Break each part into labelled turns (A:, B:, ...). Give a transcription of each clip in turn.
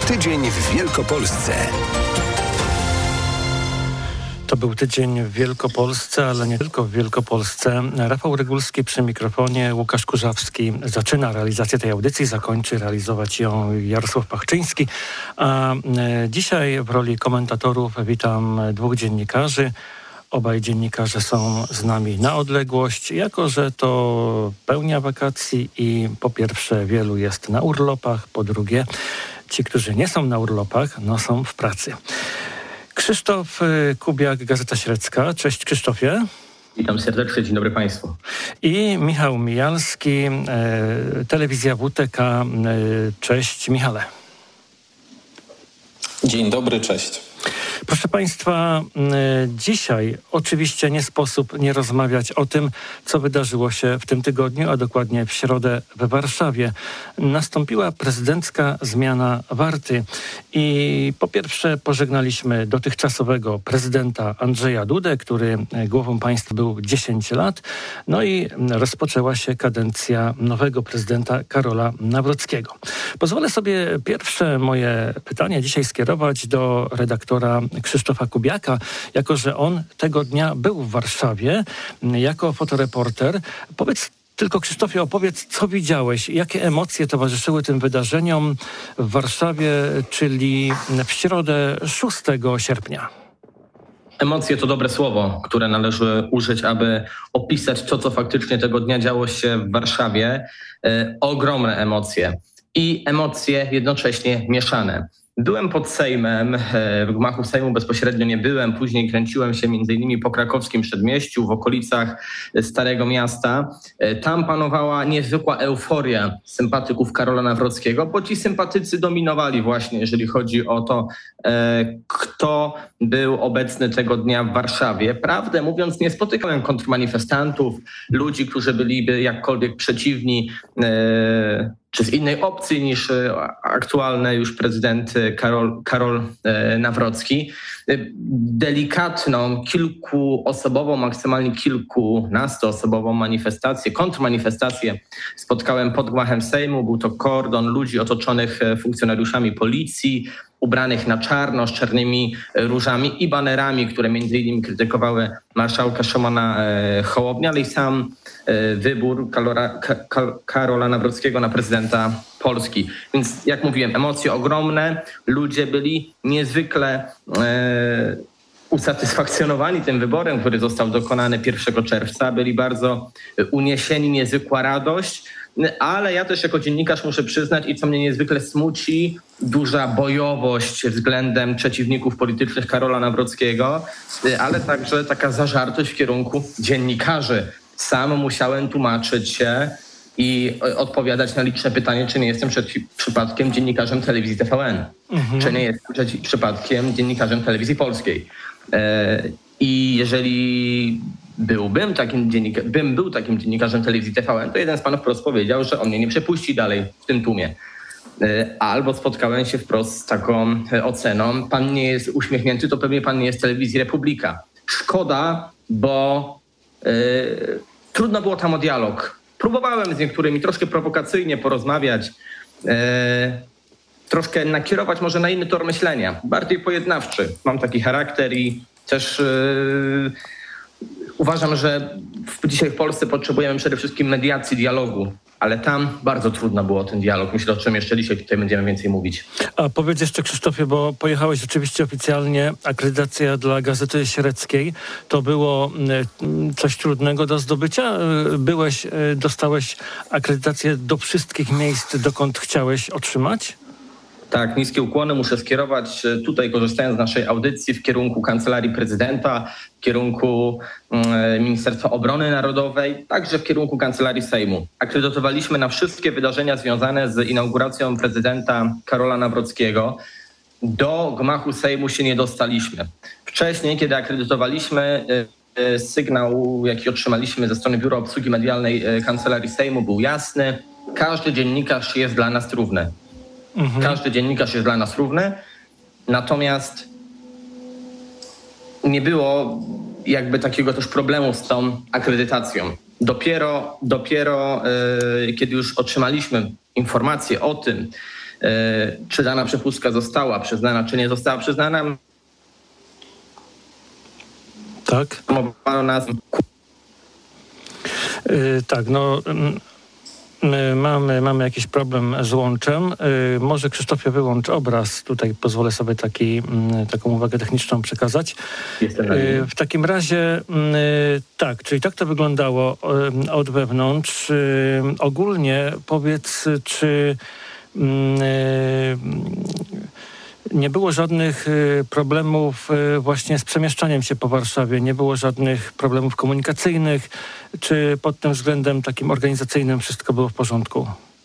A: Tydzień w Wielkopolsce.
B: To był tydzień w Wielkopolsce, ale nie tylko w Wielkopolsce. Rafał Rygulski przy mikrofonie, Łukasz Kurzawski zaczyna realizację tej audycji, zakończy realizować ją Jarosław Pachczyński. A dzisiaj w roli komentatorów witam dwóch dziennikarzy. Obaj dziennikarze są z nami na odległość, jako że to pełnia wakacji i po pierwsze wielu jest na urlopach, po drugie ci, którzy nie są na urlopach, no są w pracy. Krzysztof Kubiak, Gazeta Średzka. Cześć Krzysztofie.
C: Witam serdecznie, dzień dobry Państwu.
B: I Michał Mijalski, Telewizja WTK. Cześć Michale.
D: Dzień dobry, cześć.
B: Proszę Państwa, dzisiaj oczywiście nie sposób nie rozmawiać o tym, co wydarzyło się w tym tygodniu, a dokładnie w środę we Warszawie. Nastąpiła prezydencka zmiana Warty i po pierwsze pożegnaliśmy dotychczasowego prezydenta Andrzeja Dudę, który głową państwa był 10 lat, no i rozpoczęła się kadencja nowego prezydenta Karola Nawrockiego. Pozwolę sobie pierwsze moje pytanie dzisiaj skierować do redaktora Krzysztofa Kubiaka, jako że on tego dnia był w Warszawie jako fotoreporter. Powiedz tylko, Krzysztofie, opowiedz, co widziałeś, jakie emocje towarzyszyły tym wydarzeniom w Warszawie, czyli w środę 6 sierpnia.
C: Emocje to dobre słowo, które należy użyć, aby opisać to, co faktycznie tego dnia działo się w Warszawie. Ogromne emocje i emocje jednocześnie mieszane. Byłem pod Sejmem, w gmachu Sejmu bezpośrednio nie byłem, później kręciłem się m.in. po krakowskim przedmieściu, w okolicach Starego Miasta. Tam panowała niezwykła euforia sympatyków Karola Nawrockiego, bo ci sympatycy dominowali właśnie, jeżeli chodzi o to, kto był obecny tego dnia w Warszawie. Prawdę mówiąc, nie spotykałem kontrmanifestantów, ludzi, którzy byliby jakkolwiek przeciwni czy z innej opcji niż aktualny już prezydent Karol Nawrocki. Delikatną, kilkuosobową, maksymalnie kilkunastoosobową manifestację, kontrmanifestację spotkałem pod gmachem Sejmu. Był to kordon ludzi otoczonych funkcjonariuszami policji, ubranych na czarno, z czarnymi różami i banerami, które między innymi krytykowały marszałka Szymona Hołownię, ale i sam wybór Karola Nawrockiego na prezydenta Polski. Więc jak mówiłem, emocje ogromne, ludzie byli niezwykle usatysfakcjonowani tym wyborem, który został dokonany 1 czerwca. Byli bardzo uniesieni, niezwykła radość, ale ja też jako dziennikarz muszę przyznać i co mnie niezwykle smuci, duża bojowość względem przeciwników politycznych Karola Nawrockiego, ale także taka zażartość w kierunku dziennikarzy. Sam musiałem tłumaczyć się i odpowiadać na liczne pytanie, czy nie jestem przypadkiem dziennikarzem telewizji TVN, czy nie jestem przypadkiem dziennikarzem telewizji polskiej. I jeżeli bym był takim dziennikarzem telewizji TVN, to jeden z panów wprost powiedział, że on mnie nie przepuści dalej w tym tłumie. Albo spotkałem się wprost z taką oceną: pan nie jest uśmiechnięty, to pewnie pan nie jest telewizji Republika. Szkoda, bo trudno było tam o dialog. Próbowałem z niektórymi troszkę prowokacyjnie porozmawiać, troszkę nakierować może na inny tor myślenia, bardziej pojednawczy. Mam taki charakter i też uważam, że dzisiaj w Polsce potrzebujemy przede wszystkim mediacji, dialogu, ale tam bardzo trudno było ten dialog. Myślę, o czym jeszcze dzisiaj tutaj będziemy więcej mówić. A
B: powiedz jeszcze, Krzysztofie, bo pojechałeś rzeczywiście oficjalnie, akredytacja dla Gazety Średzkiej. To było coś trudnego do zdobycia? Dostałeś akredytację do wszystkich miejsc, dokąd chciałeś otrzymać?
C: Tak, niskie ukłony muszę skierować tutaj, korzystając z naszej audycji, w kierunku Kancelarii Prezydenta, w kierunku Ministerstwa Obrony Narodowej, także w kierunku Kancelarii Sejmu. Akredytowaliśmy na wszystkie wydarzenia związane z inauguracją prezydenta Karola Nawrockiego. Do gmachu Sejmu się nie dostaliśmy. Wcześniej, kiedy akredytowaliśmy, sygnał, jaki otrzymaliśmy ze strony Biura Obsługi Medialnej Kancelarii Sejmu, był jasny. Każdy dziennikarz jest dla nas równy. Każdy dziennikarz jest dla nas równy, natomiast nie było jakby takiego też problemu z tą akredytacją. Dopiero kiedy już otrzymaliśmy informację o tym, czy dana przepustka została przyznana, czy nie została przyznana.
B: Tak? Tak, no mamy jakiś problem z łączem. Może Krzysztofie wyłącz obraz. Tutaj pozwolę sobie taką uwagę techniczną przekazać. W takim razie tak, czyli tak to wyglądało od wewnątrz. Ogólnie powiedz, czy nie było żadnych problemów właśnie z przemieszczaniem się po Warszawie, nie było żadnych problemów komunikacyjnych, czy pod tym względem takim organizacyjnym wszystko było w porządku?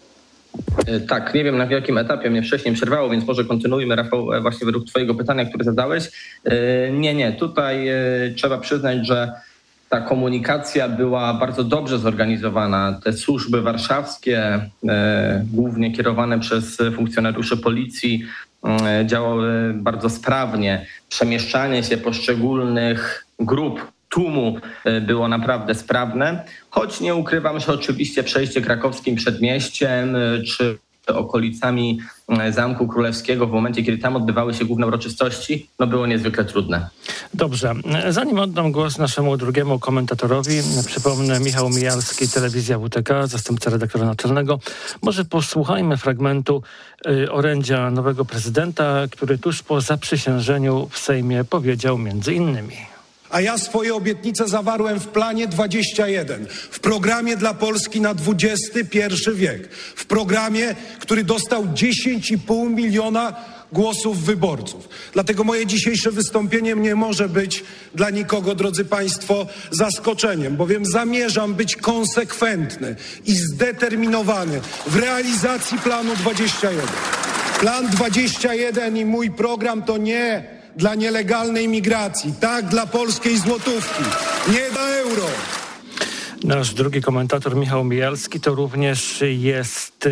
C: Tak, nie wiem na jakim etapie mnie wcześniej przerwało, więc może kontynuujmy, Rafał, właśnie według twojego pytania, które zadałeś. Nie, tutaj trzeba przyznać, że ta komunikacja była bardzo dobrze zorganizowana. Te służby warszawskie, głównie kierowane przez funkcjonariuszy policji, działały bardzo sprawnie. Przemieszczanie się poszczególnych grup, tłumu było naprawdę sprawne, choć nie ukrywam, że oczywiście przejście krakowskim przedmieściem czy okolicami Zamku Królewskiego w momencie, kiedy tam odbywały się główne uroczystości, było niezwykle trudne.
B: Dobrze. Zanim oddam głos naszemu drugiemu komentatorowi, przypomnę, Michał Mijalski, Telewizja WTK, zastępca redaktora naczelnego. Może posłuchajmy fragmentu orędzia nowego prezydenta, który tuż po zaprzysiężeniu w Sejmie powiedział między innymi:
D: a ja swoje obietnice zawarłem w Planie 21, w programie dla Polski na XXI wiek, w programie, który dostał 10,5 miliona głosów wyborców. Dlatego moje dzisiejsze wystąpienie nie może być dla nikogo, drodzy Państwo, zaskoczeniem, bowiem zamierzam być konsekwentny i zdeterminowany w realizacji Planu 21. Plan 21 i mój program to nie dla nielegalnej migracji, tak dla polskiej złotówki, nie dla euro.
B: Nasz drugi komentator, Michał Mijalski, to również jest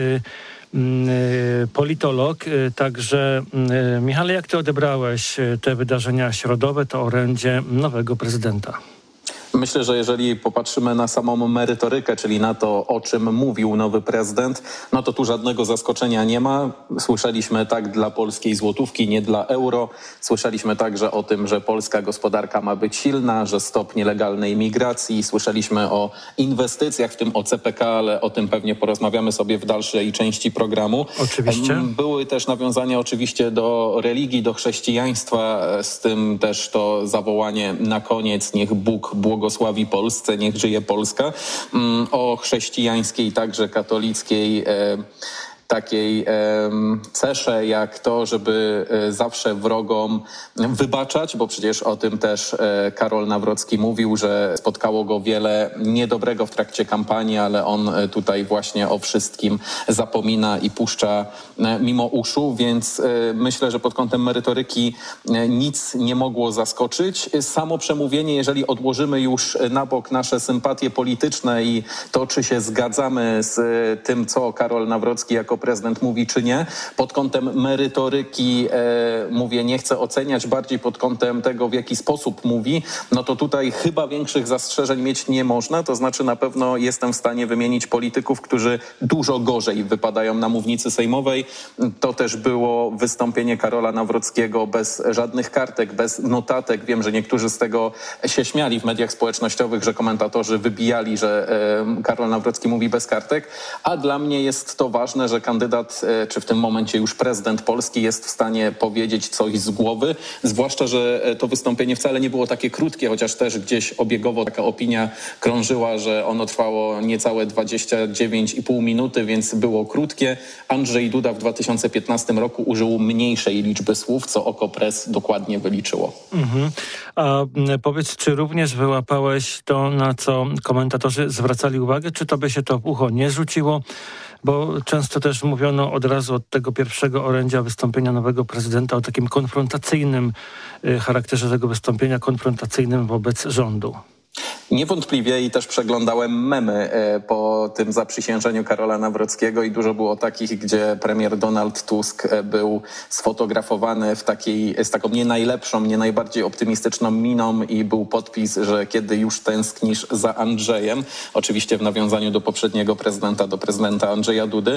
B: politolog. Także Michale, jak ty odebrałeś te wydarzenia środowe, to orędzie nowego prezydenta?
E: Myślę, że jeżeli popatrzymy na samą merytorykę, czyli na to, o czym mówił nowy prezydent, no to tu żadnego zaskoczenia nie ma. Słyszeliśmy tak dla polskiej złotówki, nie dla euro. Słyszeliśmy także o tym, że polska gospodarka ma być silna, że stop nielegalnej migracji. Słyszeliśmy o inwestycjach, w tym o CPK, ale o tym pewnie porozmawiamy sobie w dalszej części programu.
B: Oczywiście.
E: Były też nawiązania oczywiście do religii, do chrześcijaństwa, z tym też to zawołanie na koniec: niech Bóg błogosławi Polsce, niech żyje Polska. O chrześcijańskiej, także katolickiej takiej cesze jak to, żeby zawsze wrogom wybaczać, bo przecież o tym też Karol Nawrocki mówił, że spotkało go wiele niedobrego w trakcie kampanii, ale on tutaj właśnie o wszystkim zapomina i puszcza mimo uszu, więc myślę, że pod kątem merytoryki nic nie mogło zaskoczyć. Samo przemówienie, jeżeli odłożymy już na bok nasze sympatie polityczne i to, czy się zgadzamy z tym, co Karol Nawrocki jako prezydent mówi, czy nie. Pod kątem merytoryki, mówię, nie chcę oceniać, bardziej pod kątem tego, w jaki sposób mówi, no to tutaj chyba większych zastrzeżeń mieć nie można. To znaczy na pewno jestem w stanie wymienić polityków, którzy dużo gorzej wypadają na mównicy sejmowej. To też było wystąpienie Karola Nawrockiego bez żadnych kartek, bez notatek. Wiem, że niektórzy z tego się śmiali w mediach społecznościowych, że komentatorzy wybijali, że Karol Nawrocki mówi bez kartek, a dla mnie jest to ważne, że kandydat, czy w tym momencie już prezydent Polski jest w stanie powiedzieć coś z głowy, zwłaszcza, że to wystąpienie wcale nie było takie krótkie, chociaż też gdzieś obiegowo taka opinia krążyła, że ono trwało niecałe 29,5 minuty, więc było krótkie. Andrzej Duda w 2015 roku użył mniejszej liczby słów, co OKO.press dokładnie wyliczyło.
B: A powiedz, czy również wyłapałeś to, na co komentatorzy zwracali uwagę, czy tobie się to w ucho nie rzuciło? Bo często też mówiono od razu od tego pierwszego orędzia wystąpienia nowego prezydenta o takim konfrontacyjnym charakterze tego wystąpienia, konfrontacyjnym wobec rządu.
E: Niewątpliwie i też przeglądałem memy po tym zaprzysiężeniu Karola Nawrockiego i dużo było takich, gdzie premier Donald Tusk był sfotografowany z taką nie najlepszą, nie najbardziej optymistyczną miną i był podpis, że kiedy już tęsknisz za Andrzejem, oczywiście w nawiązaniu do poprzedniego prezydenta, do prezydenta Andrzeja Dudy.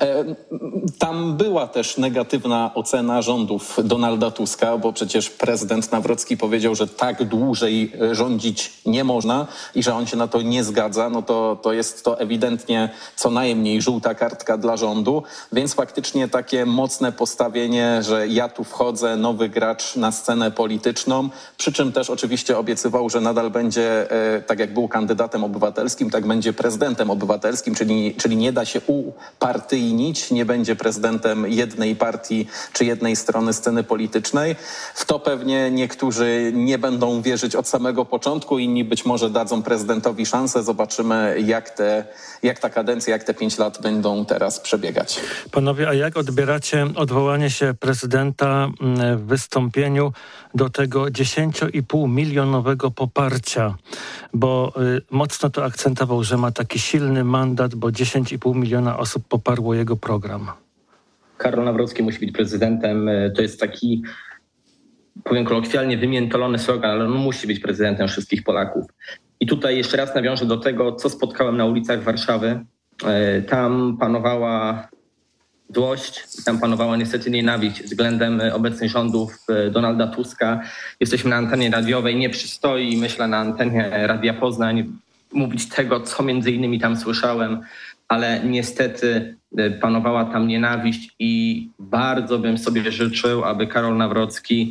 E: Tam była też negatywna ocena rządów Donalda Tuska, bo przecież prezydent Nawrocki powiedział, że tak dłużej rządzić nie można i że on się na to nie zgadza, no to jest to ewidentnie co najmniej żółta kartka dla rządu, więc faktycznie takie mocne postawienie, że ja tu wchodzę, nowy gracz na scenę polityczną, przy czym też oczywiście obiecywał, że nadal będzie, tak jak był kandydatem obywatelskim, tak będzie prezydentem obywatelskim, czyli nie da się upartyjnić, nie będzie prezydentem jednej partii czy jednej strony sceny politycznej. W to pewnie niektórzy nie będą wierzyć od samego początku, inni być może dadzą prezydentowi szansę. Zobaczymy, jak ta kadencja, jak te 5 lat będą teraz przebiegać.
B: Panowie, a jak odbieracie odwołanie się prezydenta w wystąpieniu do tego 10,5 milionowego poparcia? Bo mocno to akcentował, że ma taki silny mandat, bo 10,5 miliona osób poparło jego program.
C: Karol Nawrocki musi być prezydentem. To jest taki, powiem kolokwialnie, wymiętolony slogan, ale on musi być prezydentem wszystkich Polaków. I tutaj jeszcze raz nawiążę do tego, co spotkałem na ulicach Warszawy. Tam panowała złość, tam panowała niestety nienawiść względem obecnych rządów Donalda Tuska. Jesteśmy na antenie radiowej, nie przystoi, myślę, na antenie Radia Poznań mówić tego, co między innymi tam słyszałem, ale niestety panowała tam nienawiść i bardzo bym sobie życzył, aby Karol Nawrocki,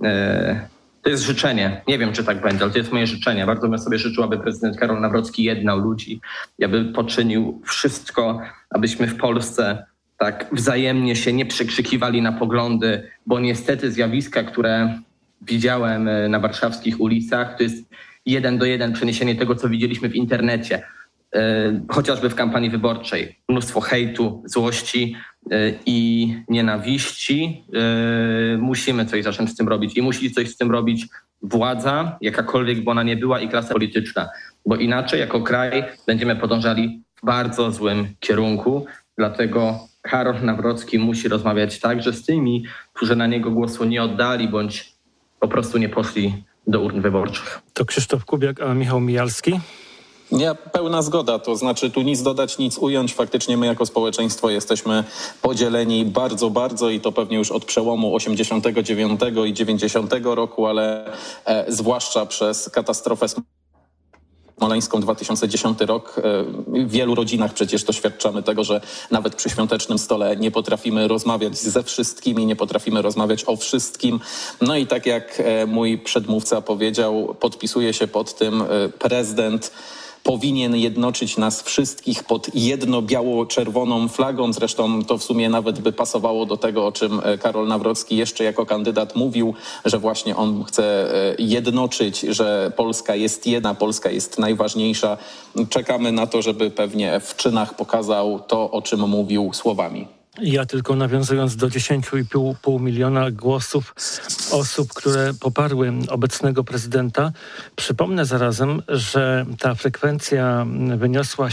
C: to jest życzenie, nie wiem, czy tak będzie, ale to jest moje życzenie, bardzo bym sobie życzył, aby prezydent Karol Nawrocki jednał ludzi, aby poczynił wszystko, abyśmy w Polsce tak wzajemnie się nie przekrzykiwali na poglądy, bo niestety zjawiska, które widziałem na warszawskich ulicach, to jest 1:1 przeniesienie tego, co widzieliśmy w internecie. Chociażby w kampanii wyborczej. Mnóstwo hejtu, złości i nienawiści. Musimy coś zacząć z tym robić i musi coś z tym robić władza, jakakolwiek by ona nie była, i klasa polityczna. Bo inaczej jako kraj będziemy podążali w bardzo złym kierunku. Dlatego Karol Nawrocki musi rozmawiać także z tymi, którzy na niego głosu nie oddali bądź po prostu nie poszli do urn wyborczych. To
B: Krzysztof Kubiak, a Michał Mijalski?
E: Nie, pełna zgoda, to znaczy tu nic dodać, nic ująć. Faktycznie my jako społeczeństwo jesteśmy podzieleni bardzo, bardzo i to pewnie już od przełomu 89 i 90 roku, ale zwłaszcza przez katastrofę smoleńską 2010 rok. W wielu rodzinach przecież doświadczamy tego, że nawet przy świątecznym stole nie potrafimy rozmawiać ze wszystkimi, nie potrafimy rozmawiać o wszystkim. No i tak jak mój przedmówca powiedział, podpisuje się pod tym prezydent. Powinien jednoczyć nas wszystkich pod jedno-biało-czerwoną flagą. Zresztą to w sumie nawet by pasowało do tego, o czym Karol Nawrocki jeszcze jako kandydat mówił, że właśnie on chce jednoczyć, że Polska jest jedna, Polska jest najważniejsza. Czekamy na to, żeby pewnie w czynach pokazał to, o czym mówił słowami.
B: Ja tylko nawiązując do 10,5 miliona głosów osób, które poparły obecnego prezydenta, przypomnę zarazem, że ta frekwencja wyniosła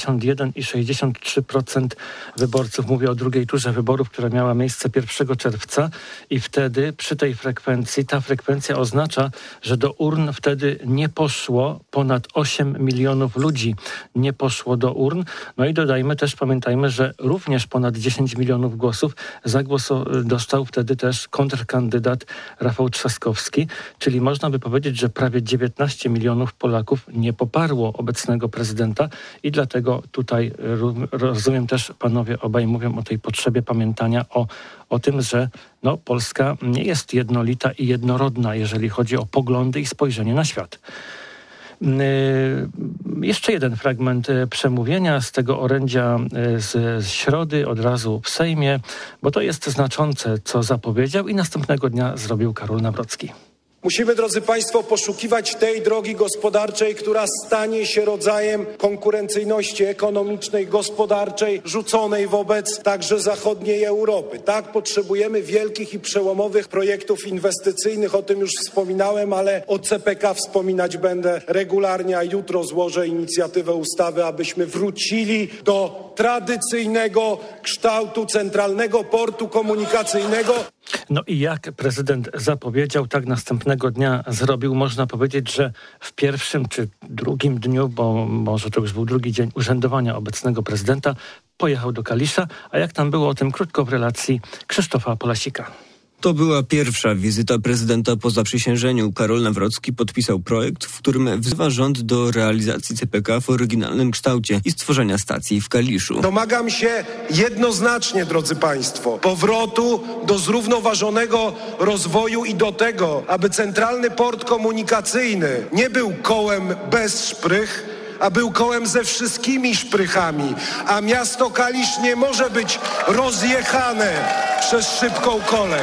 B: 71,63% wyborców. Mówię o drugiej turze wyborów, która miała miejsce 1 czerwca i wtedy przy tej frekwencji, ta frekwencja oznacza, że do urn wtedy nie poszło ponad 8 milionów ludzi. Nie poszło do urn. No i dodajmy też, pamiętajmy, że również ponad 10 milionów głosów dostał wtedy też kontrkandydat Rafał Trzaskowski, czyli można by powiedzieć, że prawie 19 milionów Polaków nie poparło obecnego prezydenta i dlatego tutaj rozumiem też, panowie obaj mówią o tej potrzebie pamiętania o tym, że Polska nie jest jednolita i jednorodna, jeżeli chodzi o poglądy i spojrzenie na świat. Jeszcze jeden fragment przemówienia z tego orędzia z środy od razu w Sejmie, bo to jest znaczące, co zapowiedział i następnego dnia zrobił Karol Nawrocki.
D: Musimy, drodzy Państwo, poszukiwać tej drogi gospodarczej, która stanie się rodzajem konkurencyjności ekonomicznej, gospodarczej, rzuconej wobec także zachodniej Europy. Tak, potrzebujemy wielkich i przełomowych projektów inwestycyjnych, o tym już wspominałem, ale o CPK wspominać będę regularnie, a jutro złożę inicjatywę ustawy, abyśmy wrócili do tradycyjnego kształtu centralnego portu komunikacyjnego.
B: No i jak prezydent zapowiedział, tak następnego dnia zrobił. Można powiedzieć, że w pierwszym czy drugim dniu, bo może to już był drugi dzień urzędowania obecnego prezydenta, pojechał do Kalisza. A jak tam było, o tym krótko w relacji Krzysztofa Polasika.
F: To była pierwsza wizyta prezydenta po zaprzysiężeniu. Karol Nawrocki podpisał projekt, w którym wzywa rząd do realizacji CPK w oryginalnym kształcie i stworzenia stacji w Kaliszu.
D: Domagam się jednoznacznie, drodzy Państwo, powrotu do zrównoważonego rozwoju i do tego, aby centralny port komunikacyjny nie był kołem bez szprych, a był kołem ze wszystkimi szprychami, a miasto Kalisz nie może być rozjechane przez szybką kolej.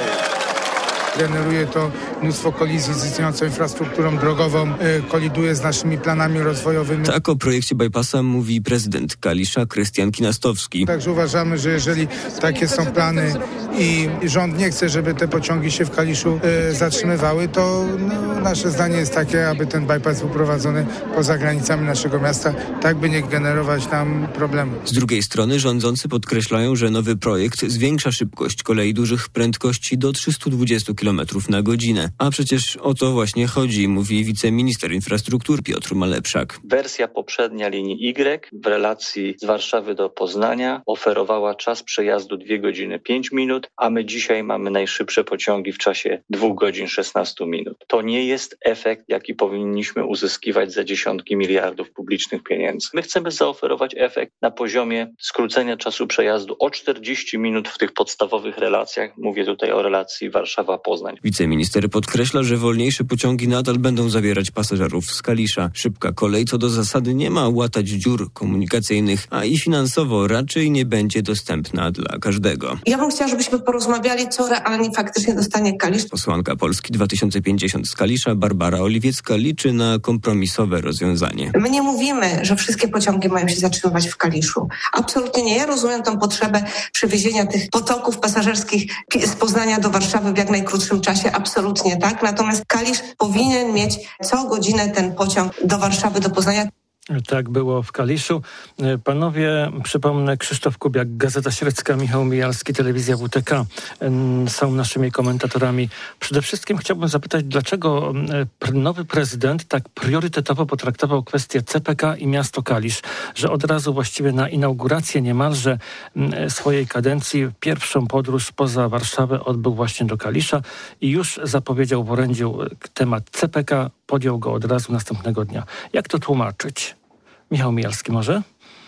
G: Generuje to mnóstwo kolizji z istniejącą infrastrukturą drogową, koliduje z naszymi planami rozwojowymi.
F: Tak o projekcie bypassa mówi prezydent Kalisza Krystian Kinastowski.
G: Także uważamy, że jeżeli takie są plany i rząd nie chce, żeby te pociągi się w Kaliszu zatrzymywały, to nasze zdanie jest takie, aby ten bypass był prowadzony poza granicami naszego miasta, tak by nie generować nam problemu.
F: Z drugiej strony rządzący podkreślają, że nowy projekt zwiększa szybkość kolei dużych prędkości do 320 km na godzinę. A przecież o to właśnie chodzi, mówi wiceminister infrastruktury Piotr Malepszak.
H: Wersja poprzednia linii Y w relacji z Warszawy do Poznania oferowała czas przejazdu 2 godziny 5 minut, a my dzisiaj mamy najszybsze pociągi w czasie 2 godzin 16 minut. To nie jest efekt, jaki powinniśmy uzyskiwać za dziesiątki miliardów publicznych pieniędzy. My chcemy zaoferować efekt na poziomie skrócenia czasu przejazdu o 40 minut w tych podstawowych relacjach. Mówię tutaj o relacji Warszawa-Poznań.
F: Wiceminister podkreśla, że wolniejsze pociągi nadal będą zabierać pasażerów z Kalisza. Szybka kolej co do zasady nie ma łatać dziur komunikacyjnych, a i finansowo raczej nie będzie dostępna dla każdego.
I: Ja bym chciała, żebyśmy porozmawiali, co realnie faktycznie dostanie Kalisz.
F: Posłanka Polski 2050 z Kalisza Barbara Oliwiecka liczy na kompromisowe rozwiązanie.
I: My nie mówimy, że wszystkie pociągi mają się zatrzymywać w Kaliszu. Absolutnie nie. Ja rozumiem tą potrzebę przewiezienia tych potoków pasażerskich z Poznania do Warszawy w jak najkrótszym czasie. Absolutnie tak. Natomiast Kalisz powinien mieć co godzinę ten pociąg do Warszawy, do Poznania.
B: Tak było w Kaliszu. Panowie, przypomnę, Krzysztof Kubiak, Gazeta Średzka, Michał Mijalski, Telewizja WTK są naszymi komentatorami. Przede wszystkim chciałbym zapytać, dlaczego nowy prezydent tak priorytetowo potraktował kwestię CPK i miasto Kalisz, że od razu właściwie na inaugurację niemalże swojej kadencji pierwszą podróż poza Warszawę odbył właśnie do Kalisza i już zapowiedział w orędziu temat CPK, podjął go od razu następnego dnia. Jak to tłumaczyć? Michał Mijalski może?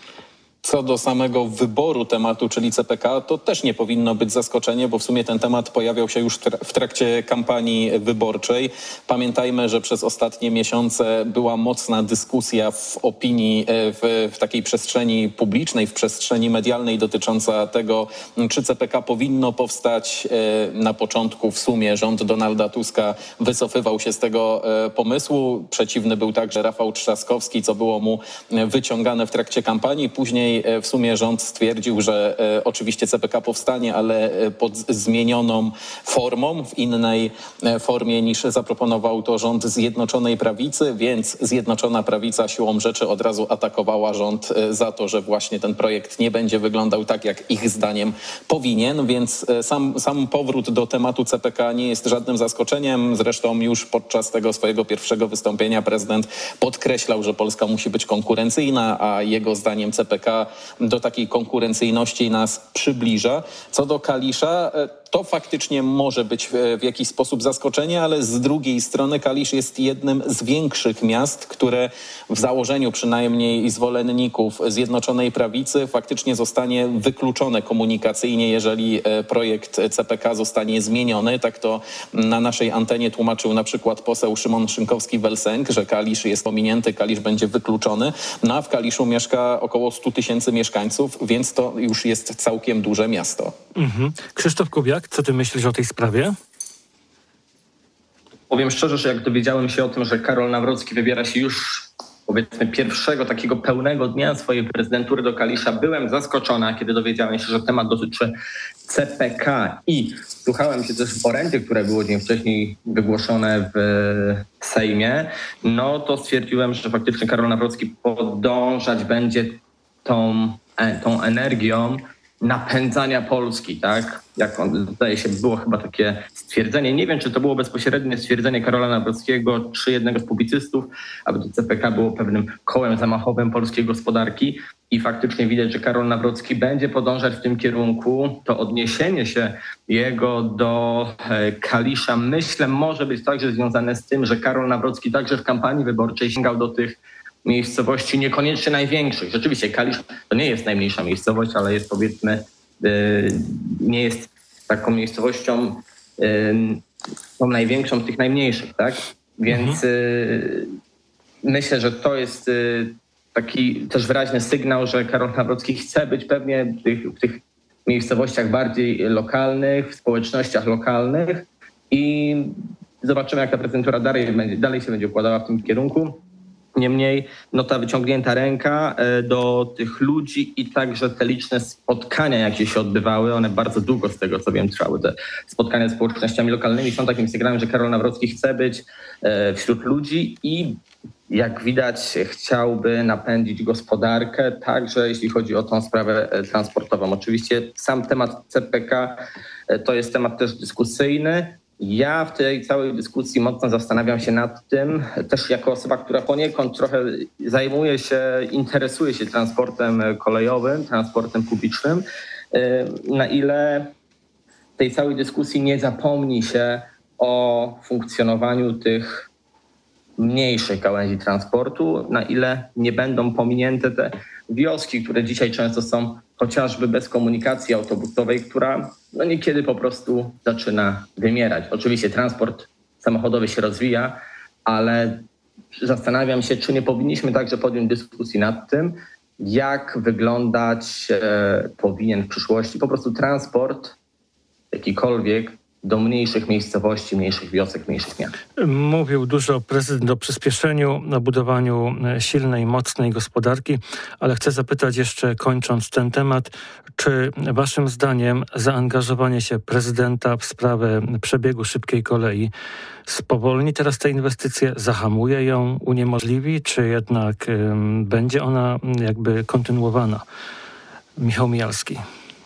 E: Co do samego wyboru tematu, czyli CPK, to też nie powinno być zaskoczenie, bo w sumie ten temat pojawiał się już w trakcie kampanii wyborczej. Pamiętajmy, że przez ostatnie miesiące była mocna dyskusja w opinii, w takiej przestrzeni publicznej, w przestrzeni medialnej dotycząca tego, czy CPK powinno powstać. Na początku w sumie rząd Donalda Tuska wycofywał się z tego pomysłu. Przeciwny był także Rafał Trzaskowski, co było mu wyciągane w trakcie kampanii. Później w sumie rząd stwierdził, że oczywiście CPK powstanie, ale pod zmienioną formą, w innej formie niż zaproponował to rząd Zjednoczonej Prawicy, więc Zjednoczona Prawica siłą rzeczy od razu atakowała rząd za to, że właśnie ten projekt nie będzie wyglądał tak, jak ich zdaniem powinien, więc sam powrót do tematu CPK nie jest żadnym zaskoczeniem. Zresztą już podczas tego swojego pierwszego wystąpienia prezydent podkreślał, że Polska musi być konkurencyjna, a jego zdaniem CPK do takiej konkurencyjności nas przybliża. Co do Kalisza, to faktycznie może być w jakiś sposób zaskoczenie, ale z drugiej strony Kalisz jest jednym z większych miast, które w założeniu przynajmniej zwolenników Zjednoczonej Prawicy faktycznie zostanie wykluczone komunikacyjnie, jeżeli projekt CPK zostanie zmieniony. Tak to na naszej antenie tłumaczył na przykład poseł Szymon Szynkowski-Welsenk, że Kalisz jest pominięty, Kalisz będzie wykluczony. No a w Kaliszu mieszka około 100 000 mieszkańców, więc to już jest całkiem duże miasto.
B: Krzysztof Kubiak, co ty myślisz o tej sprawie?
C: Powiem szczerze, że jak dowiedziałem się o tym, że Karol Nawrocki wybiera się już powiedzmy pierwszego takiego pełnego dnia swojej prezydentury do Kalisza, byłem zaskoczona, kiedy dowiedziałem się, że temat dotyczy CPK i słuchałem się też w orędzie, które było dzień wcześniej wygłoszone w Sejmie, no to stwierdziłem, że faktycznie Karol Nawrocki podążać będzie tą energią napędzania Polski, tak? Jak on, zdaje się, było chyba takie stwierdzenie. Nie wiem, czy to było bezpośrednie stwierdzenie Karola Nawrockiego, czy jednego z publicystów, aby to CPK było pewnym kołem zamachowym polskiej gospodarki i faktycznie widać, że Karol Nawrocki będzie podążać w tym kierunku. To odniesienie się jego do Kalisza, myślę, może być także związane z tym, że Karol Nawrocki także w kampanii wyborczej sięgał do tych miejscowości niekoniecznie największych. Rzeczywiście Kalisz to nie jest najmniejsza miejscowość, ale jest, powiedzmy, nie jest taką miejscowością tą największą tych najmniejszych, tak? Więc myślę, że to jest taki też wyraźny sygnał, że Karol Nawrocki chce być pewnie w tych miejscowościach bardziej lokalnych, w społecznościach lokalnych i zobaczymy, jak ta prezydentura dalej się będzie układała w tym kierunku. Niemniej no ta wyciągnięta ręka do tych ludzi i także te liczne spotkania, jakie się odbywały, one bardzo długo, z tego co wiem, trwały. Te spotkania z społecznościami lokalnymi są takim sygnałem, że Karol Nawrocki chce być wśród ludzi i jak widać chciałby napędzić gospodarkę, także jeśli chodzi o tą sprawę transportową. Oczywiście sam temat CPK to jest temat też dyskusyjny. Ja w tej całej dyskusji mocno zastanawiam się nad tym, też jako osoba, która poniekąd trochę interesuje się transportem kolejowym, transportem publicznym, na ile w tej całej dyskusji nie zapomni się o funkcjonowaniu tych mniejszych gałęzi transportu, na ile nie będą pominięte te wioski, które dzisiaj często są chociażby bez komunikacji autobusowej, która no niekiedy po prostu zaczyna wymierać. Oczywiście transport samochodowy się rozwija, ale zastanawiam się, czy nie powinniśmy także podjąć dyskusji nad tym, jak wyglądać powinien w przyszłości po prostu transport jakikolwiek do mniejszych miejscowości, mniejszych wiosek, mniejszych miast.
B: Mówił dużo prezydent o przyspieszeniu, o budowaniu silnej, mocnej gospodarki, ale chcę zapytać jeszcze, kończąc ten temat, czy waszym zdaniem zaangażowanie się prezydenta w sprawę przebiegu szybkiej kolei spowolni teraz tę inwestycję, zahamuje ją, uniemożliwi, czy jednak będzie ona jakby kontynuowana? Michał Mijalski.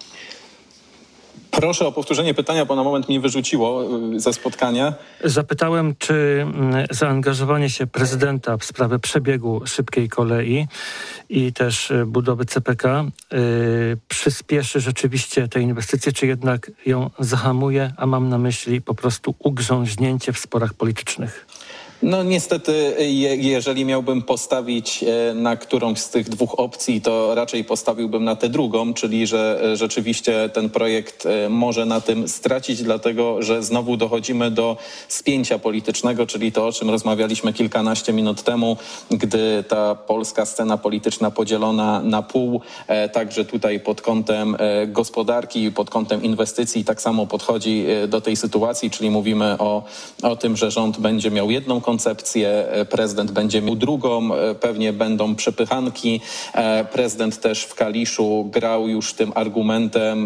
E: Proszę o powtórzenie pytania, bo na moment mnie wyrzuciło ze spotkania.
B: Zapytałem, czy zaangażowanie się prezydenta w sprawę przebiegu szybkiej kolei i też budowy CPK przyspieszy rzeczywiście tę inwestycję, czy jednak ją zahamuje, a mam na myśli po prostu ugrząźnięcie w sporach politycznych.
E: No niestety, jeżeli miałbym postawić na którąś z tych dwóch opcji, to raczej postawiłbym na tę drugą, czyli że rzeczywiście ten projekt może na tym stracić, dlatego że znowu dochodzimy do spięcia politycznego, czyli to, o czym rozmawialiśmy kilkanaście minut temu, gdy ta polska scena polityczna podzielona na pół, także tutaj pod kątem gospodarki, pod kątem inwestycji tak samo podchodzi do tej sytuacji, czyli mówimy o tym, że rząd będzie miał jedną koncepcję, prezydent będzie miał drugą, pewnie będą przepychanki. Prezydent też w Kaliszu grał już tym argumentem,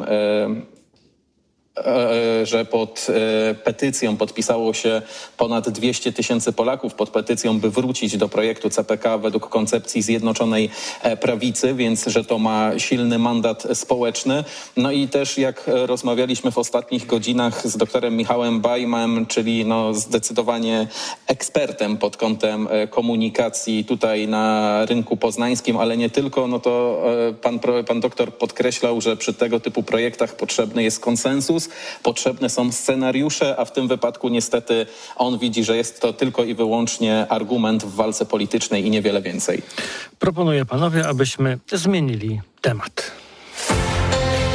E: że pod petycją podpisało się ponad 200 000 Polaków pod petycją, by wrócić do projektu CPK według koncepcji Zjednoczonej Prawicy, więc że to ma silny mandat społeczny. No i też jak rozmawialiśmy w ostatnich godzinach z doktorem Michałem Bajmem, czyli no zdecydowanie ekspertem pod kątem komunikacji tutaj na rynku poznańskim, ale nie tylko, no to pan doktor podkreślał, że przy tego typu projektach potrzebny jest konsensus, potrzebne są scenariusze, a w tym wypadku niestety on widzi, że jest to tylko i wyłącznie argument w walce politycznej i niewiele więcej.
B: Proponuję panowie, abyśmy zmienili temat.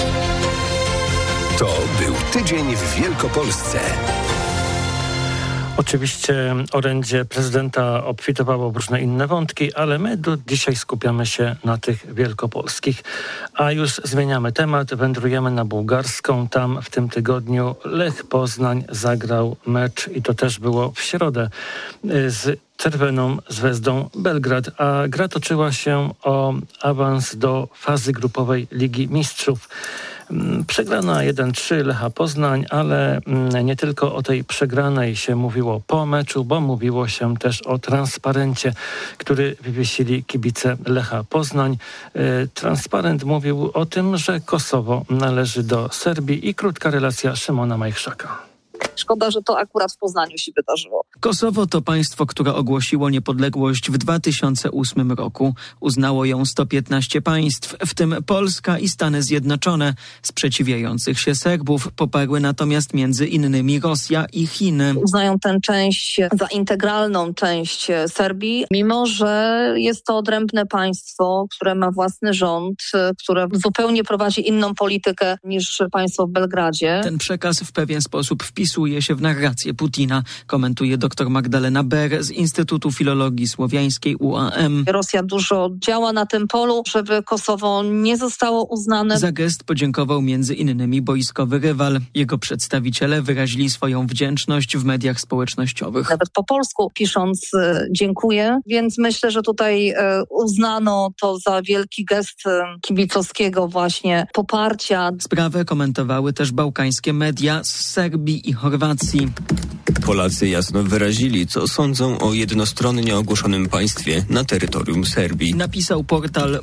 A: To był tydzień w Wielkopolsce.
B: Oczywiście orędzie prezydenta obfitowało w różne inne wątki, ale my dzisiaj skupiamy się na tych wielkopolskich. A już zmieniamy temat, wędrujemy na bułgarską. Tam w tym tygodniu Lech Poznań zagrał mecz i to też było w środę z Czerwoną Zvezdą Belgrad, a gra toczyła się o awans do fazy grupowej Ligi Mistrzów. Przegrana 1-3 Lecha Poznań, ale nie tylko o tej przegranej się mówiło po meczu, bo mówiło się też o transparencie, który wywiesili kibice Lecha Poznań. Transparent mówił o tym, że Kosowo należy do Serbii i krótka relacja Szymona Majchrzaka.
J: Szkoda, że to akurat w Poznaniu się wydarzyło.
K: Kosowo to państwo, które ogłosiło niepodległość w 2008 roku. Uznało ją 115 państw, w tym Polska i Stany Zjednoczone. Sprzeciwiających się Serbów poparły natomiast między innymi Rosja i Chiny.
J: Uznają tę część za integralną część Serbii, mimo że jest to odrębne państwo, które ma własny rząd, które zupełnie prowadzi inną politykę niż państwo w Belgradzie.
K: Ten przekaz w pewien sposób wpisuje się w narrację Putina, komentuje dr Magdalena Ber z Instytutu Filologii Słowiańskiej UAM.
J: Rosja dużo działa na tym polu, żeby Kosowo nie zostało uznane.
K: Za gest podziękował między innymi boiskowy rywal. Jego przedstawiciele wyrazili swoją wdzięczność w mediach społecznościowych.
J: Nawet po polsku pisząc dziękuję, więc myślę, że tutaj uznano to za wielki gest kibicowskiego właśnie poparcia.
K: Sprawę komentowały też bałkańskie media z Serbii i Chorwacji.
F: Polacy jasno wyrazili, co sądzą o jednostronnie ogłoszonym państwie na terytorium Serbii.
K: Napisał portal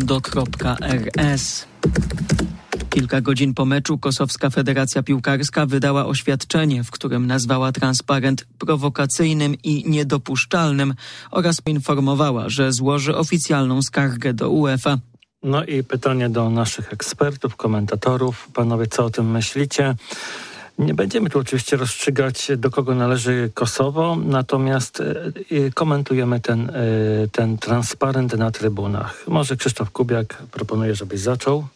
K: mondo.rs. Kilka godzin po meczu Kosowska Federacja Piłkarska wydała oświadczenie, w którym nazwała transparent prowokacyjnym i niedopuszczalnym oraz poinformowała, że złoży oficjalną skargę do UEFA.
B: No i pytanie do naszych ekspertów, komentatorów. Panowie, co o tym myślicie? Nie będziemy tu oczywiście rozstrzygać, do kogo należy Kosowo, natomiast komentujemy ten transparent na trybunach. Może Krzysztof Kubiak proponuje, żebyś zaczął.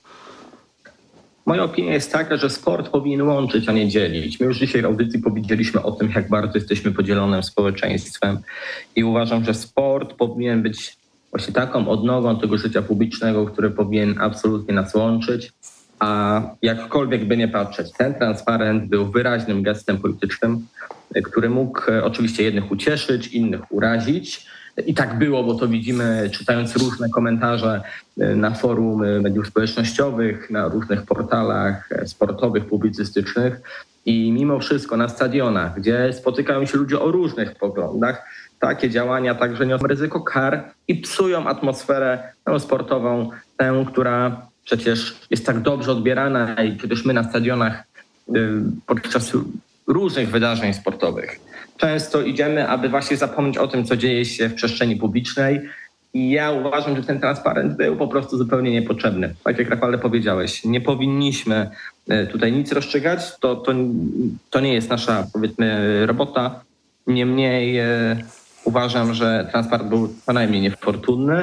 C: Moja opinia jest taka, że sport powinien łączyć, a nie dzielić. My już dzisiaj w audycji powiedzieliśmy o tym, jak bardzo jesteśmy podzielonym społeczeństwem i uważam, że sport powinien być właśnie taką odnogą tego życia publicznego, który powinien absolutnie nas łączyć. A jakkolwiek by nie patrzeć, ten transparent był wyraźnym gestem politycznym, który mógł oczywiście jednych ucieszyć, innych urazić. I tak było, bo to widzimy czytając różne komentarze na forum mediów społecznościowych, na różnych portalach sportowych, publicystycznych. I mimo wszystko na stadionach, gdzie spotykają się ludzie o różnych poglądach, takie działania także niosą ryzyko kar i psują atmosferę sportową, tę, która przecież jest tak dobrze odbierana i przecież my na stadionach podczas różnych wydarzeń sportowych często idziemy, aby właśnie zapomnieć o tym, co dzieje się w przestrzeni publicznej. I ja uważam, że ten transparent był po prostu zupełnie niepotrzebny. Tak jak Rafale powiedziałeś, nie powinniśmy tutaj nic rozstrzygać. To nie jest nasza, powiedzmy, robota. Niemniej uważam, że transparent był co najmniej niefortunny.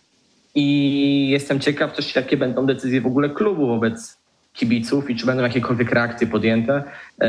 C: I jestem ciekaw też, jakie będą decyzje w ogóle klubu wobec kibiców i czy będą jakiekolwiek reakcje podjęte,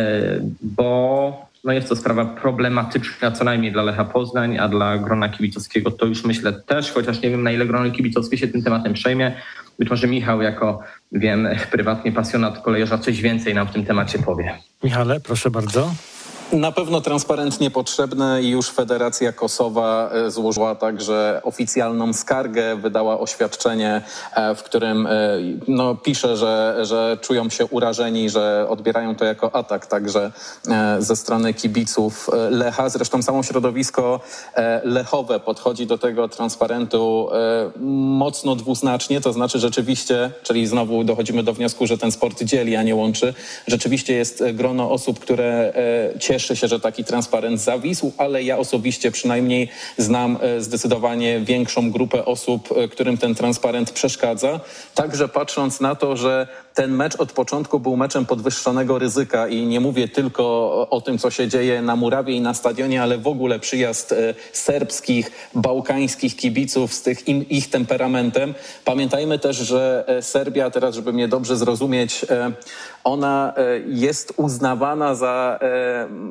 C: bo jest to sprawa problematyczna co najmniej dla Lecha Poznań, a dla grona kibicowskiego to już myślę też, chociaż nie wiem, na ile grono kibicowskie się tym tematem przejmie. Być może Michał jako, wiem, prywatnie pasjonat kolejarza coś więcej nam w tym temacie powie.
B: Michale, proszę bardzo.
E: Na pewno transparent niepotrzebny i już Federacja Kosowa złożyła także oficjalną skargę, wydała oświadczenie, w którym pisze, że czują się urażeni, że odbierają to jako atak także ze strony kibiców Lecha. Zresztą samo środowisko lechowe podchodzi do tego transparentu mocno dwuznacznie, to znaczy rzeczywiście, czyli znowu dochodzimy do wniosku, że ten sport dzieli, a nie łączy. Rzeczywiście jest grono osób, które cieszy się, że taki transparent zawisł, ale ja osobiście przynajmniej znam zdecydowanie większą grupę osób, którym ten transparent przeszkadza. Także patrząc na to, że ten mecz od początku był meczem podwyższonego ryzyka i nie mówię tylko o tym, co się dzieje na murawie i na stadionie, ale w ogóle przyjazd serbskich, bałkańskich kibiców z ich temperamentem. Pamiętajmy też, że Serbia, teraz żeby mnie dobrze zrozumieć, ona jest uznawana za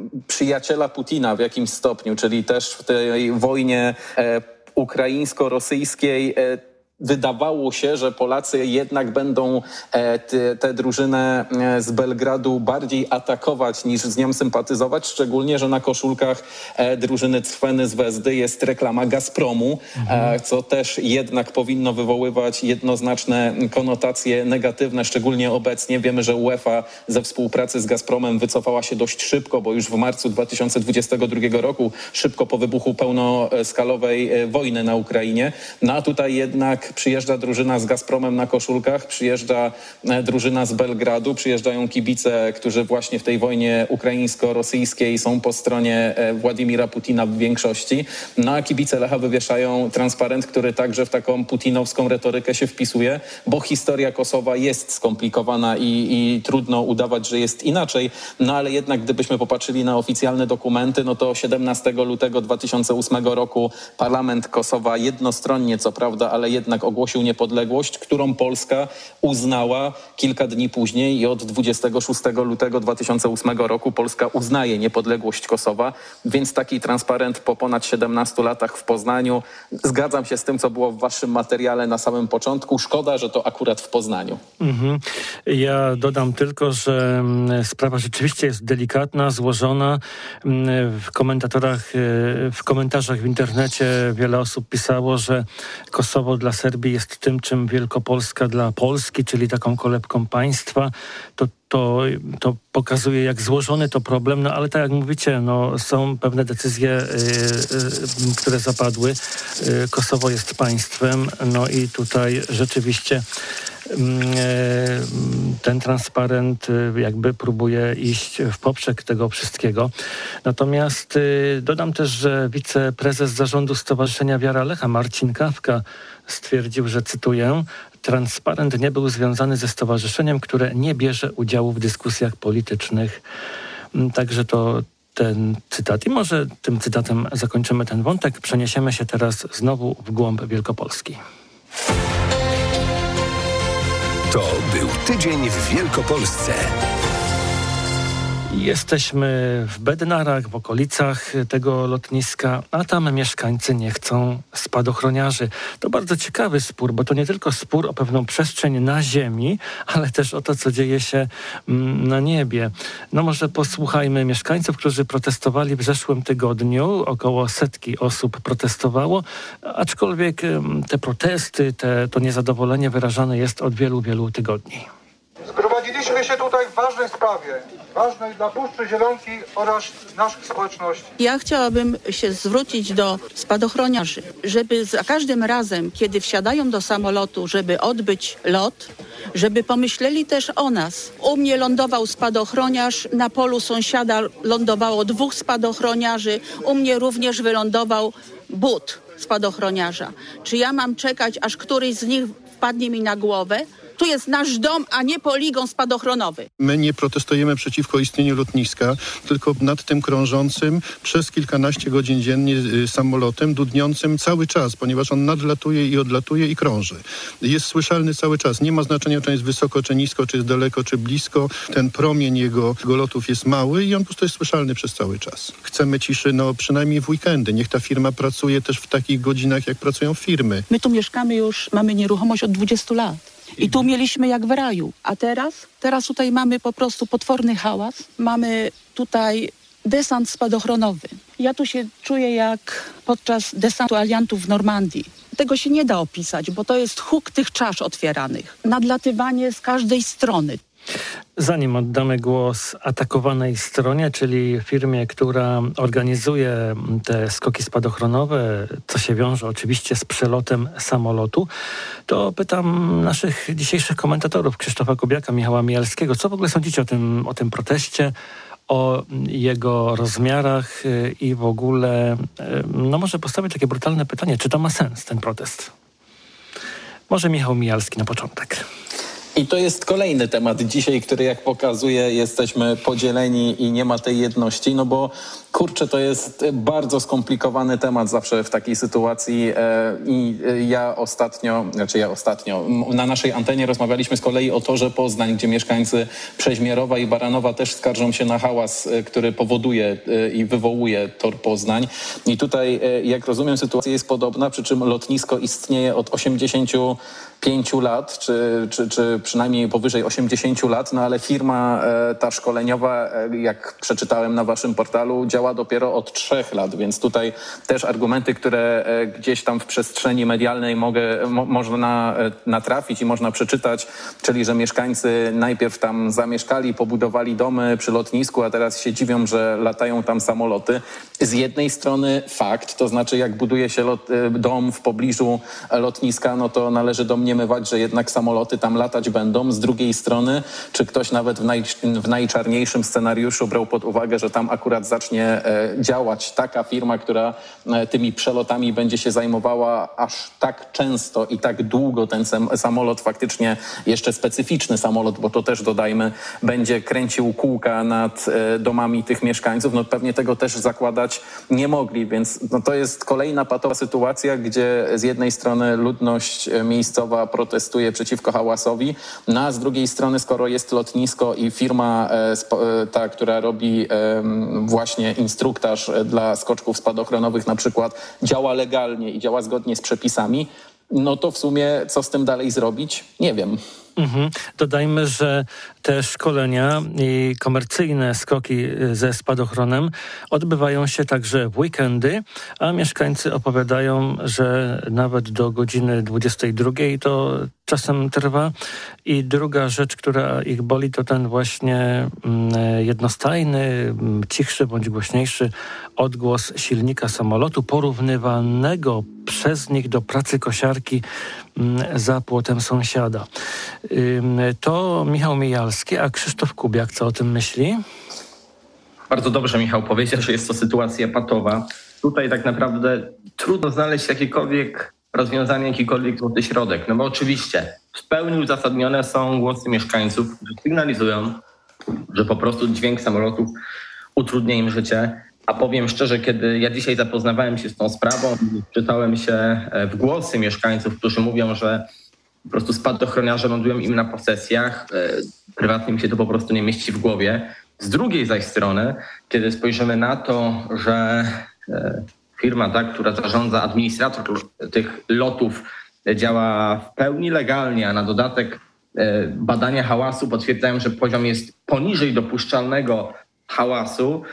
E: przyjaciela Putina w jakimś stopniu, czyli też w tej wojnie ukraińsko-rosyjskiej wydawało się, że Polacy jednak będą tę drużynę z Belgradu bardziej atakować niż z nią sympatyzować, szczególnie, że na koszulkach drużyny Crveny Zvezdy jest reklama Gazpromu, co też jednak powinno wywoływać jednoznaczne konotacje negatywne, szczególnie obecnie. Wiemy, że UEFA ze współpracy z Gazpromem wycofała się dość szybko, bo już w marcu 2022 roku, szybko po wybuchu pełnoskalowej wojny na Ukrainie. No a tutaj jednak przyjeżdża drużyna z Gazpromem na koszulkach, przyjeżdża drużyna z Belgradu, przyjeżdżają kibice, którzy właśnie w tej wojnie ukraińsko-rosyjskiej są po stronie Władimira Putina w większości. No a kibice Lecha wywieszają transparent, który także w taką putinowską retorykę się wpisuje, bo historia Kosowa jest skomplikowana i trudno udawać, że jest inaczej. No ale jednak gdybyśmy popatrzyli na oficjalne dokumenty, no to 17 lutego 2008 roku parlament Kosowa jednostronnie, co prawda, ale jednak ogłosił niepodległość, którą Polska uznała kilka dni później i od 26 lutego 2008 roku Polska uznaje niepodległość Kosowa, więc taki transparent po ponad 17 latach w Poznaniu. Zgadzam się z tym, co było w waszym materiale na samym początku. Szkoda, że to akurat w Poznaniu.
B: Ja dodam tylko, że sprawa rzeczywiście jest delikatna, złożona. W komentarzach w internecie wiele osób pisało, że Kosowo dla Serbii jest tym, czym Wielkopolska dla Polski, czyli taką kolebką państwa. To pokazuje, jak złożony to problem, no ale tak jak mówicie, no, są pewne decyzje, które zapadły. Kosowo jest państwem, no i tutaj rzeczywiście ten transparent jakby próbuje iść w poprzek tego wszystkiego. Natomiast dodam też, że wiceprezes zarządu Stowarzyszenia Wiara Lecha, Marcin Kawka, stwierdził, że cytuję: transparent nie był związany ze stowarzyszeniem, które nie bierze udziału w dyskusjach politycznych. Także to ten cytat. I może tym cytatem zakończymy ten wątek. Przeniesiemy się teraz znowu w głąb Wielkopolski.
A: To był tydzień w Wielkopolsce.
B: Jesteśmy w Bednarach, w okolicach tego lotniska, a tam mieszkańcy nie chcą spadochroniarzy. To bardzo ciekawy spór, bo to nie tylko spór o pewną przestrzeń na ziemi, ale też o to, co dzieje się na niebie. No może posłuchajmy mieszkańców, którzy protestowali w zeszłym tygodniu. Około 100 osób protestowało, aczkolwiek te protesty, to niezadowolenie wyrażane jest od wielu, wielu tygodni.
L: Zgromadziliśmy się tutaj w ważnej sprawie, ważnej dla Puszczy Zielonki oraz naszych społeczności.
M: Ja chciałabym się zwrócić do spadochroniarzy, żeby za każdym razem, kiedy wsiadają do samolotu, żeby odbyć lot, żeby pomyśleli też o nas. U mnie lądował spadochroniarz, na polu sąsiada lądowało 2 spadochroniarzy, u mnie również wylądował but spadochroniarza. Czy ja mam czekać, aż któryś z nich wpadnie mi na głowę? Tu jest nasz dom, a nie poligon spadochronowy.
N: My nie protestujemy przeciwko istnieniu lotniska, tylko nad tym krążącym przez kilkanaście godzin dziennie samolotem, dudniącym cały czas, ponieważ on nadlatuje i odlatuje i krąży. Jest słyszalny cały czas. Nie ma znaczenia, czy jest wysoko, czy nisko, czy jest daleko, czy blisko. Ten promień jego lotów jest mały i on po prostu jest słyszalny przez cały czas. Chcemy ciszy, przynajmniej w weekendy. Niech ta firma pracuje też w takich godzinach, jak pracują firmy.
M: My tu mieszkamy już, mamy nieruchomość od 20 lat. I tu mieliśmy jak w raju. A teraz tutaj mamy po prostu potworny hałas. Mamy tutaj desant spadochronowy. Ja tu się czuję jak podczas desantu aliantów w Normandii. Tego się nie da opisać, bo to jest huk tych czasz otwieranych. Nadlatywanie z każdej strony.
B: Zanim oddamy głos atakowanej stronie, czyli firmie, która organizuje te skoki spadochronowe, co się wiąże oczywiście z przelotem samolotu, to pytam naszych dzisiejszych komentatorów, Krzysztofa Kubiaka, Michała Mijalskiego, co w ogóle sądzicie o tym proteście, o jego rozmiarach i w ogóle, może postawię takie brutalne pytanie, czy to ma sens, ten protest? Może Michał Mijalski na początek.
E: I to jest kolejny temat dzisiaj, który jak pokazuje, jesteśmy podzieleni i nie ma tej jedności, bo Kurczę, to jest bardzo skomplikowany temat zawsze w takiej sytuacji i na naszej antenie rozmawialiśmy z kolei o Torze Poznań, gdzie mieszkańcy Przeźmierowa i Baranowa też skarżą się na hałas, który powoduje i wywołuje Tor Poznań. I tutaj, jak rozumiem, sytuacja jest podobna, przy czym lotnisko istnieje od 85 lat, czy przynajmniej powyżej 80 lat, no ale firma ta szkoleniowa, jak przeczytałem na waszym portalu, działa dopiero od 3 lat, więc tutaj też argumenty, które gdzieś tam w przestrzeni medialnej można natrafić i można przeczytać, czyli że mieszkańcy najpierw tam zamieszkali, pobudowali domy przy lotnisku, a teraz się dziwią, że latają tam samoloty. Z jednej strony fakt, to znaczy jak buduje się dom w pobliżu lotniska, no to należy domniemywać, że jednak samoloty tam latać będą. Z drugiej strony, czy ktoś nawet w najczarniejszym scenariuszu brał pod uwagę, że tam akurat zacznie działać taka firma, która tymi przelotami będzie się zajmowała aż tak często i tak długo ten samolot, faktycznie jeszcze specyficzny samolot, bo to też dodajmy, będzie kręcił kółka nad domami tych mieszkańców, no pewnie tego też zakładać nie mogli, więc no to jest kolejna patowa sytuacja, gdzie z jednej strony ludność miejscowa protestuje przeciwko hałasowi, no a z drugiej strony, skoro jest lotnisko i firma ta, która robi właśnie instruktaż dla skoczków spadochronowych na przykład, działa legalnie i działa zgodnie z przepisami, no to w sumie co z tym dalej zrobić? Nie wiem.
B: Dodajmy, że te szkolenia i komercyjne skoki ze spadochronem odbywają się także w weekendy, a mieszkańcy opowiadają, że nawet do godziny 22 to czasem trwa. I druga rzecz, która ich boli, to ten właśnie jednostajny, cichszy bądź głośniejszy odgłos silnika samolotu, porównywanego przez nich do pracy kosiarki za płotem sąsiada. To Michał Mijalski, a Krzysztof Kubiak co o tym myśli?
C: Bardzo dobrze Michał powiedział, że jest to sytuacja patowa. Tutaj tak naprawdę trudno znaleźć jakiekolwiek rozwiązanie, jakikolwiek złoty środek. No bo oczywiście w pełni uzasadnione są głosy mieszkańców, którzy sygnalizują, że po prostu dźwięk samolotów utrudnia im życie. A powiem szczerze, kiedy ja dzisiaj zapoznawałem się z tą sprawą, czytałem się w głosy mieszkańców, którzy mówią, że po prostu spadochroniarze lądują im na posesjach. Prywatnie mi się to po prostu nie mieści w głowie. Z drugiej zaś strony, kiedy spojrzymy na to, że firma, ta, która zarządza, administrator tych lotów działa w pełni legalnie, a na dodatek badania hałasu potwierdzają, że poziom jest poniżej dopuszczalnego hałasu,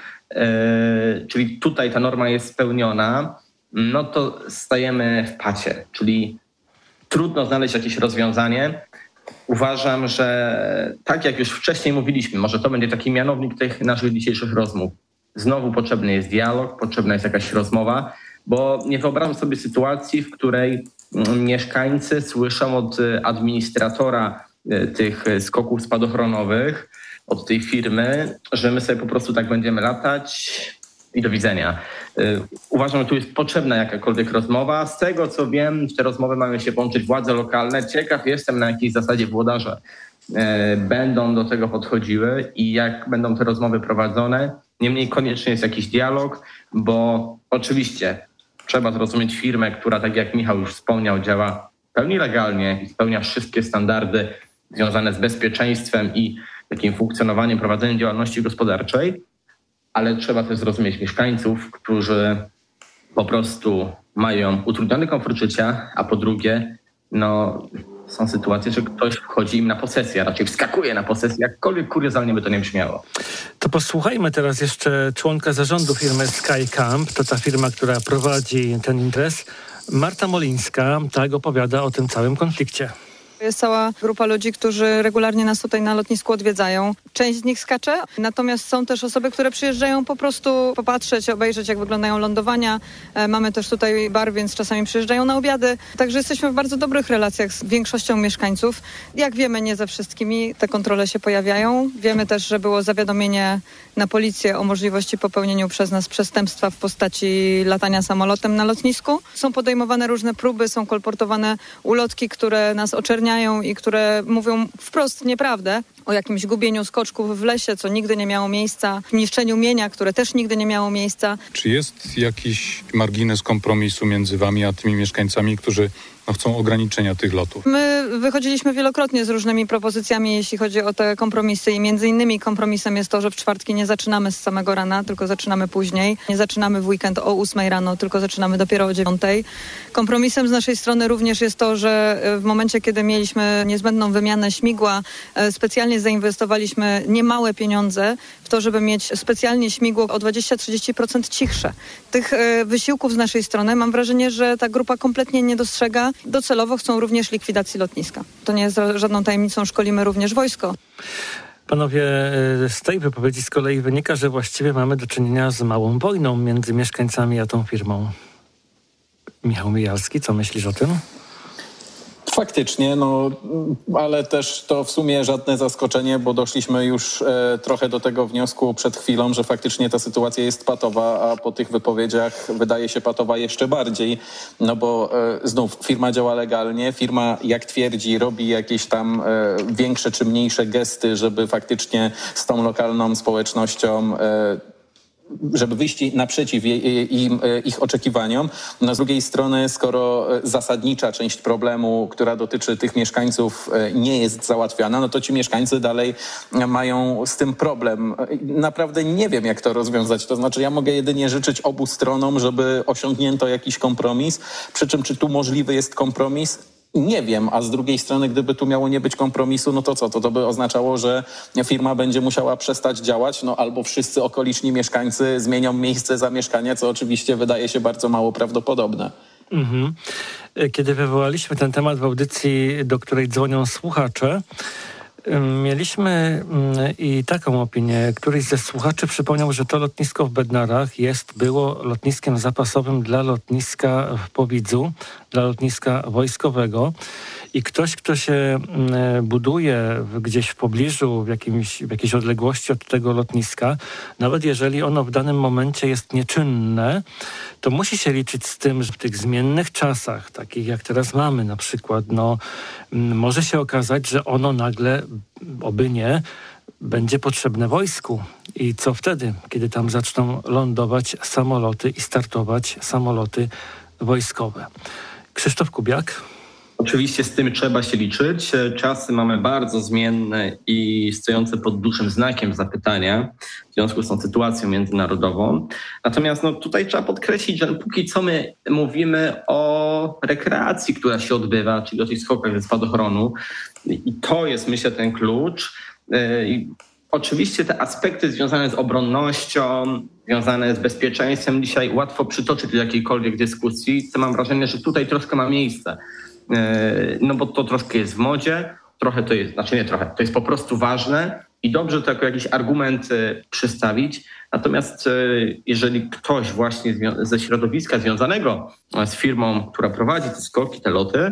C: czyli tutaj ta norma jest spełniona, no to stajemy w pacie, czyli trudno znaleźć jakieś rozwiązanie. Uważam, że tak jak już wcześniej mówiliśmy, może to będzie taki mianownik tych naszych dzisiejszych rozmów. Znowu potrzebny jest dialog, potrzebna jest jakaś rozmowa, bo nie wyobrażam sobie sytuacji, w której mieszkańcy słyszą od administratora tych skoków spadochronowych, od tej firmy, że my sobie po prostu tak będziemy latać i do widzenia. Uważam, że tu jest potrzebna jakakolwiek rozmowa. Z tego, co wiem, w te rozmowy mają się włączyć władze lokalne. Ciekaw jestem, na jakiej zasadzie włodarze będą do tego podchodziły i jak będą te rozmowy prowadzone. Niemniej koniecznie jest jakiś dialog, bo oczywiście trzeba zrozumieć firmę, która, tak jak Michał już wspomniał, działa w pełni legalnie i spełnia wszystkie standardy związane z bezpieczeństwem i takim funkcjonowaniem, prowadzeniem działalności gospodarczej, ale trzeba też zrozumieć mieszkańców, którzy po prostu mają utrudniony komfort życia, a po drugie, no, są sytuacje, że ktoś wchodzi im na posesję, a raczej wskakuje na posesję, jakkolwiek kuriozalnie by to nie brzmiało.
B: To posłuchajmy teraz jeszcze członka zarządu firmy SkyCamp, to ta firma, która prowadzi ten imprez. Marta Molińska, tak opowiada o tym całym konflikcie.
O: Jest cała grupa ludzi, którzy regularnie nas tutaj na lotnisku odwiedzają. Część z nich skacze, natomiast są też osoby, które przyjeżdżają po prostu popatrzeć, obejrzeć, jak wyglądają lądowania. Mamy też tutaj bar, więc czasami przyjeżdżają na obiady. Także jesteśmy w bardzo dobrych relacjach z większością mieszkańców. Jak wiemy, nie ze wszystkimi te kontrole się pojawiają. Wiemy też, że było zawiadomienie na policję o możliwości popełnienia przez nas przestępstwa w postaci latania samolotem na lotnisku. Są podejmowane różne próby, są kolportowane ulotki, które nas oczerniają i które mówią wprost nieprawdę o jakimś gubieniu skoczków w lesie, co nigdy nie miało miejsca, niszczeniu mienia, które też nigdy nie miało miejsca.
P: Czy jest jakiś margines kompromisu między wami a tymi mieszkańcami, którzy chcą ograniczenia tych lotów?
O: My wychodziliśmy wielokrotnie z różnymi propozycjami, jeśli chodzi o te kompromisy i między innymi kompromisem jest to, że w czwartki nie zaczynamy z samego rana, tylko zaczynamy później. Nie zaczynamy w weekend o 8 rano, tylko zaczynamy dopiero o 9. Kompromisem z naszej strony również jest to, że w momencie, kiedy mieliśmy niezbędną wymianę śmigła, specjalnie zainwestowaliśmy niemałe pieniądze w to, żeby mieć specjalnie śmigło o 20-30% cichsze. Tych wysiłków z naszej strony mam wrażenie, że ta grupa kompletnie nie dostrzega. Docelowo chcą również likwidacji lotniska. To nie jest żadną tajemnicą, szkolimy również wojsko.
B: Panowie, z tej wypowiedzi z kolei wynika, że właściwie mamy do czynienia z małą wojną między mieszkańcami a tą firmą. Michał Mijalski, co myślisz o tym?
E: Faktycznie, ale też to w sumie żadne zaskoczenie, bo doszliśmy już trochę do tego wniosku przed chwilą, że faktycznie ta sytuacja jest patowa, a po tych wypowiedziach wydaje się patowa jeszcze bardziej, bo znów firma działa legalnie, firma jak twierdzi robi jakieś tam większe czy mniejsze gesty, żeby faktycznie z tą lokalną społecznością żeby wyjść naprzeciw ich oczekiwaniom. Z drugiej strony, skoro zasadnicza część problemu, która dotyczy tych mieszkańców, nie jest załatwiana, to ci mieszkańcy dalej mają z tym problem. Naprawdę nie wiem, jak to rozwiązać. To znaczy, ja mogę jedynie życzyć obu stronom, żeby osiągnięto jakiś kompromis. Przy czym, czy tu możliwy jest kompromis? Nie wiem, a z drugiej strony, gdyby tu miało nie być kompromisu, to co? To by oznaczało, że firma będzie musiała przestać działać, albo wszyscy okoliczni mieszkańcy zmienią miejsce zamieszkania, co oczywiście wydaje się bardzo mało prawdopodobne.
B: Mhm. Kiedy wywołaliśmy ten temat w audycji, do której dzwonią słuchacze, mieliśmy i taką opinię. Któryś ze słuchaczy przypomniał, że to lotnisko w Bednarach było lotniskiem zapasowym dla lotniska w Powidzu, dla lotniska wojskowego. I ktoś, kto się buduje gdzieś w pobliżu, w jakiejś odległości od tego lotniska, nawet jeżeli ono w danym momencie jest nieczynne, to musi się liczyć z tym, że w tych zmiennych czasach, takich jak teraz mamy na przykład, może się okazać, że ono nagle, oby nie, będzie potrzebne wojsku. I co wtedy, kiedy tam zaczną lądować samoloty i startować samoloty wojskowe? Krzysztof Kubiak.
C: Oczywiście z tym trzeba się liczyć. Czasy mamy bardzo zmienne i stojące pod dużym znakiem zapytania w związku z tą sytuacją międzynarodową. Natomiast tutaj trzeba podkreślić, że póki co my mówimy o rekreacji, która się odbywa, czyli o tych skokach ze spadochronu. I to jest, myślę, ten klucz. Oczywiście te aspekty związane z obronnością, związane z bezpieczeństwem dzisiaj łatwo przytoczyć do jakiejkolwiek dyskusji. To mam wrażenie, że tutaj troszkę ma miejsce. Bo to troszkę jest w modzie, trochę to jest, to jest po prostu ważne i dobrze to jako jakiś argument przedstawić. Natomiast jeżeli ktoś właśnie ze środowiska związanego z firmą, która prowadzi te skoki, te loty,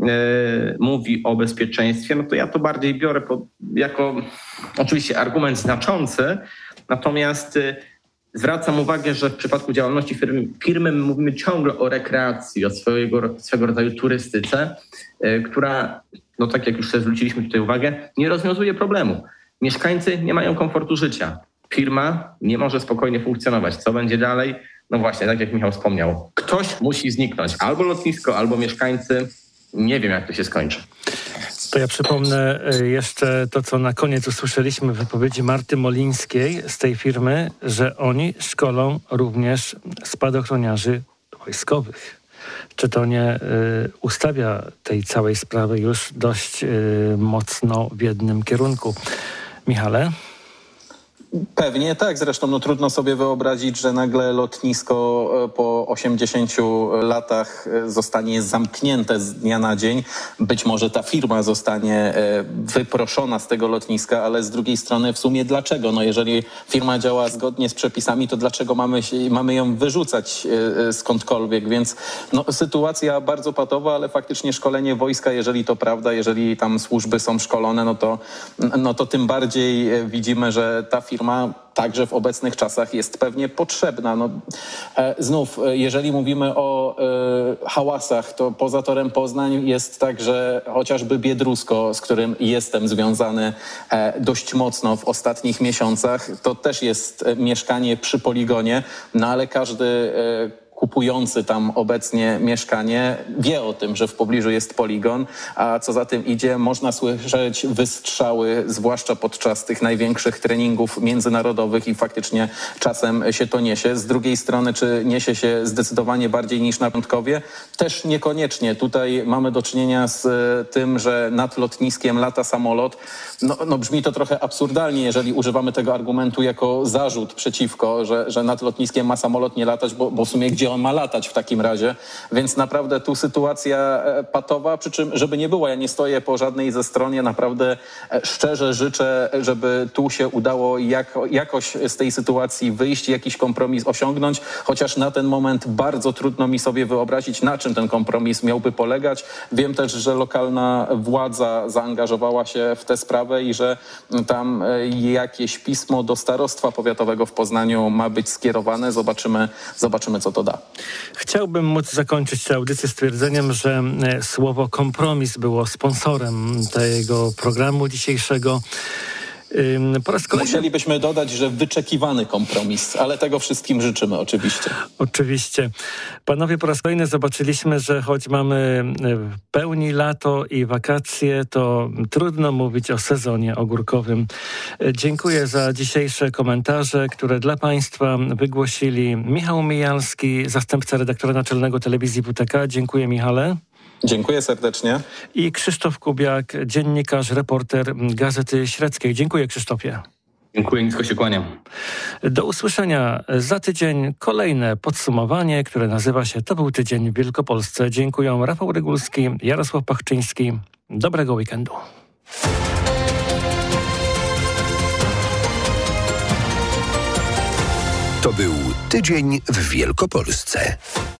C: mówi o bezpieczeństwie, to ja to bardziej biorę jako oczywiście argument znaczący, natomiast zwracam uwagę, że w przypadku działalności firmy mówimy ciągle o rekreacji, o swego rodzaju turystyce, która, tak jak już sobie zwróciliśmy tutaj uwagę, nie rozwiązuje problemu. Mieszkańcy nie mają komfortu życia. Firma nie może spokojnie funkcjonować. Co będzie dalej? Właśnie, tak jak Michał wspomniał. Ktoś musi zniknąć. Albo lotnisko, albo mieszkańcy. Nie wiem, jak to się skończy.
B: To ja przypomnę jeszcze to, co na koniec usłyszeliśmy w wypowiedzi Marty Molińskiej z tej firmy, że oni szkolą również spadochroniarzy wojskowych. Czy to nie ustawia tej całej sprawy już dość mocno w jednym kierunku? Michale?
E: Pewnie tak. Zresztą trudno sobie wyobrazić, że nagle lotnisko po 80 latach zostanie zamknięte z dnia na dzień. Być może ta firma zostanie wyproszona z tego lotniska, ale z drugiej strony w sumie dlaczego? Jeżeli firma działa zgodnie z przepisami, to dlaczego mamy ją wyrzucać skądkolwiek? Więc sytuacja bardzo patowa, ale faktycznie szkolenie wojska, jeżeli to prawda, jeżeli tam służby są szkolone, to tym bardziej widzimy, że ta firma firma także w obecnych czasach jest pewnie potrzebna. Znów, jeżeli mówimy o hałasach, to poza Torem Poznań jest także chociażby Biedrusko, z którym jestem związany dość mocno w ostatnich miesiącach. To też jest mieszkanie przy poligonie, ale każdy kupujący tam obecnie mieszkanie wie o tym, że w pobliżu jest poligon, a co za tym idzie, można słyszeć wystrzały, zwłaszcza podczas tych największych treningów międzynarodowych i faktycznie czasem się to niesie. Z drugiej strony, czy niesie się zdecydowanie bardziej niż na Pątkowie? Też niekoniecznie. Tutaj mamy do czynienia z tym, że nad lotniskiem lata samolot. Brzmi to trochę absurdalnie, jeżeli używamy tego argumentu jako zarzut przeciwko, że nad lotniskiem ma samolot nie latać, bo w sumie gdzie on ma latać w takim razie. Więc naprawdę tu sytuacja patowa, przy czym żeby nie było, ja nie stoję po żadnej ze stronie, naprawdę szczerze życzę, żeby tu się udało jakoś z tej sytuacji wyjść, jakiś kompromis osiągnąć, chociaż na ten moment bardzo trudno mi sobie wyobrazić, na czym ten kompromis miałby polegać. Wiem też, że lokalna władza zaangażowała się w tę sprawę i że tam jakieś pismo do starostwa powiatowego w Poznaniu ma być skierowane. Zobaczymy, co to da.
B: Chciałbym móc zakończyć tę audycję stwierdzeniem, że słowo kompromis było sponsorem tego programu dzisiejszego. Po raz kolejny...
E: Musielibyśmy dodać, że wyczekiwany kompromis, ale tego wszystkim życzymy oczywiście.
B: Oczywiście. Panowie, po raz kolejny zobaczyliśmy, że choć mamy w pełni lato i wakacje, to trudno mówić o sezonie ogórkowym. Dziękuję za dzisiejsze komentarze, które dla Państwa wygłosili Michał Mijalski, zastępca redaktora naczelnego Telewizji WTK. Dziękuję, Michale.
E: Dziękuję serdecznie.
B: I Krzysztof Kubiak, dziennikarz, reporter Gazety Średzkiej. Dziękuję, Krzysztofie.
C: Dziękuję, nisko się kłaniam.
B: Do usłyszenia za tydzień. Kolejne podsumowanie, które nazywa się To był tydzień w Wielkopolsce. Dziękuję Rafał Rygulski, Jarosław Pachczyński. Dobrego weekendu.
A: To był tydzień w Wielkopolsce.